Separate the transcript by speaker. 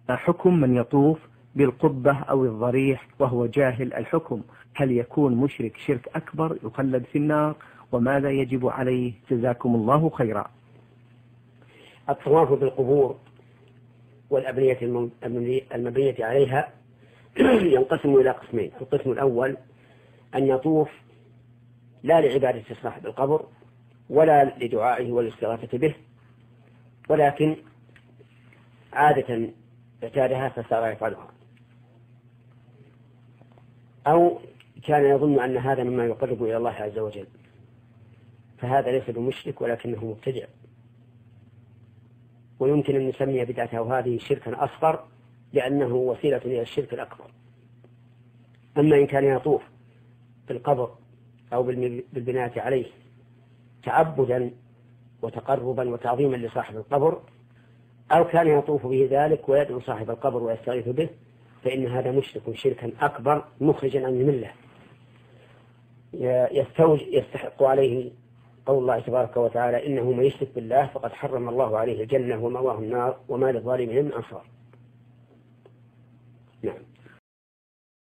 Speaker 1: حكم من يطوف بالقبة أو الضريح وهو جاهل الحكم؟ هل يكون مشرك شرك أكبر يخلد في النار؟ وماذا يجب عليه؟ جزاكم الله خيرا.
Speaker 2: الطواف بالقبور والأبنية المبنية عليها ينقسم إلى قسمين. القسم الأول أن يطوف لا لعبادة صاحب القبر ولا لدعائه والاستغاثة به، ولكن عادة اعتادها فصار يفعلها، أو كان يظن أن هذا مما يقرب إلى الله عز وجل، فهذا ليس بمشرك ولكنه مبتدع، ويمكن أن نسمي بدعته هذه شركا أصغر لأنه وسيلة إلى الشرك الأكبر. أما إن كان يطوف بالقبر أو بالبناء عليه تعبدا وتقربا وتعظيما لصاحب القبر، أو كان يطوف به ذلك ويدعو صاحب القبر ويستغيث به، فإن هذا مشرك شركا أكبر مخرجا عن الملة يستحق عليه قول الله تبارك وتعالى: إنه من يشرك بالله فقد حرم الله عليه الجنة ومأواه النار وما للظالمين من أنصار. نعم.